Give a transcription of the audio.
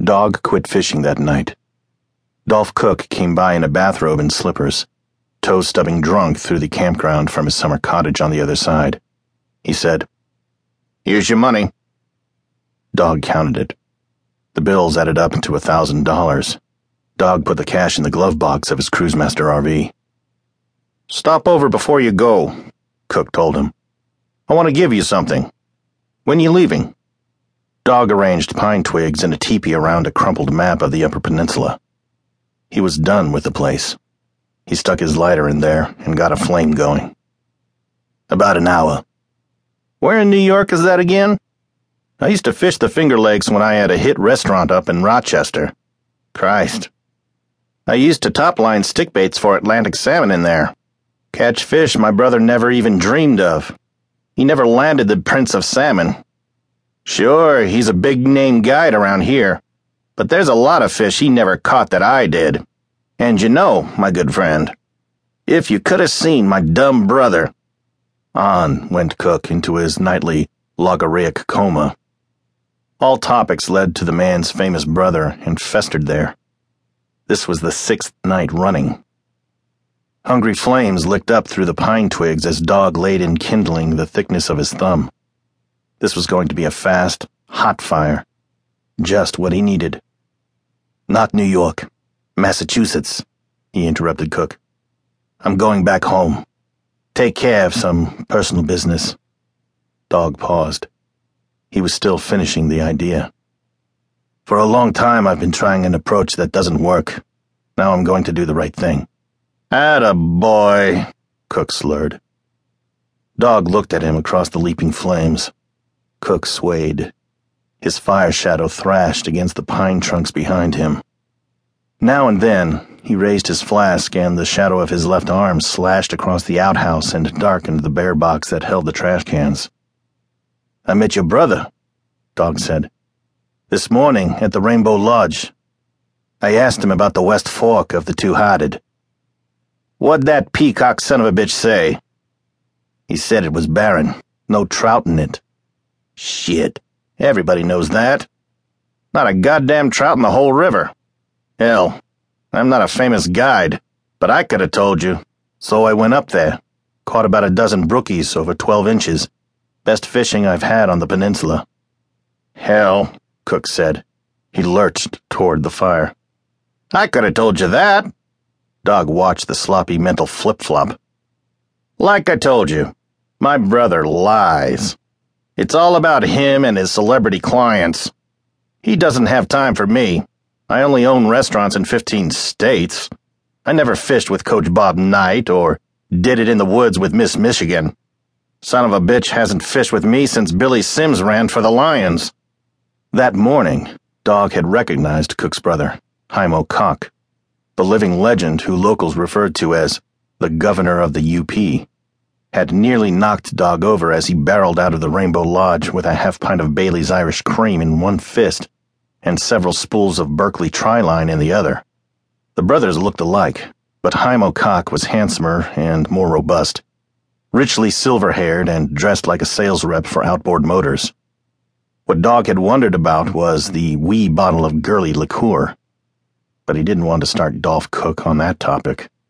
Dog quit fishing that night. Dolph Cook came by in a bathrobe and slippers, toe-stubbing drunk through the campground from his summer cottage on the other side. He said, "Here's your money." Dog counted it. The bills added up to $1,000. Dog put the cash in the glove box of his Cruisemaster RV. "Stop over before you go," Cook told him. "I want to give you something. When you leaving?" Dog arranged pine twigs in a teepee around a crumpled map of the Upper Peninsula. He was done with the place. He stuck his lighter in there and got a flame going. "About an hour." "Where in New York is that again?" "I used to fish the Finger Lakes when I had a hit restaurant up in Rochester." "Christ. I used to top-line stick baits for Atlantic salmon in there. Catch fish my brother never even dreamed of. He never landed the Prince of Salmon. Sure, he's a big-name guide around here, but there's a lot of fish he never caught that I did. And you know, my good friend, if you could have seen my dumb brother." On went Cook into his nightly logorrheic coma. All topics led to the man's famous brother and festered there. This was the 6th night running. Hungry flames licked up through the pine twigs as Dog laid in kindling the thickness of his thumb. This was going to be a fast, hot fire. Just what he needed. "Not New York. Massachusetts," he interrupted Cook. "I'm going back home. Take care of some personal business." Dog paused. He was still finishing the idea. "For a long time I've been trying an approach that doesn't work. Now I'm going to do the right thing." "Atta boy," Cook slurred. Dog looked at him across the leaping flames. Cook swayed. His fire shadow thrashed against the pine trunks behind him. Now and then, he raised his flask and the shadow of his left arm slashed across the outhouse and darkened the bear box that held the trash cans. "I met your brother," Dog said, "this morning at the Rainbow Lodge. I asked him about the West Fork of the Two-Hearted." "What'd that peacock son of a bitch say?" "He said it was barren, no trout in it." "Shit, everybody knows that. Not a goddamn trout in the whole river. Hell, I'm not a famous guide, but I could have told you. So I went up there, caught about a dozen brookies over 12 inches. Best fishing I've had on the peninsula." "Hell," Cook said. He lurched toward the fire. "I could have told you that." Dog watched the sloppy mental flip-flop. "Like I told you, my brother lies. It's all about him and his celebrity clients. He doesn't have time for me. I only own restaurants in 15 states. I never fished with Coach Bob Knight or did it in the woods with Miss Michigan. Son of a bitch hasn't fished with me since Billy Sims ran for the Lions." That morning, Dog had recognized Cook's brother, Haimo Cock, the living legend who locals referred to as the governor of the UP, had nearly knocked Dog over as he barreled out of the Rainbow Lodge with a half-pint of Bailey's Irish Cream in one fist and several spools of Berkeley Tri-Line in the other. The brothers looked alike, but Haimo Cock was handsomer and more robust, richly silver-haired and dressed like a sales rep for Outboard Motors. What Dog had wondered about was the wee bottle of girly liqueur, but he didn't want to start Dolph Cook on that topic.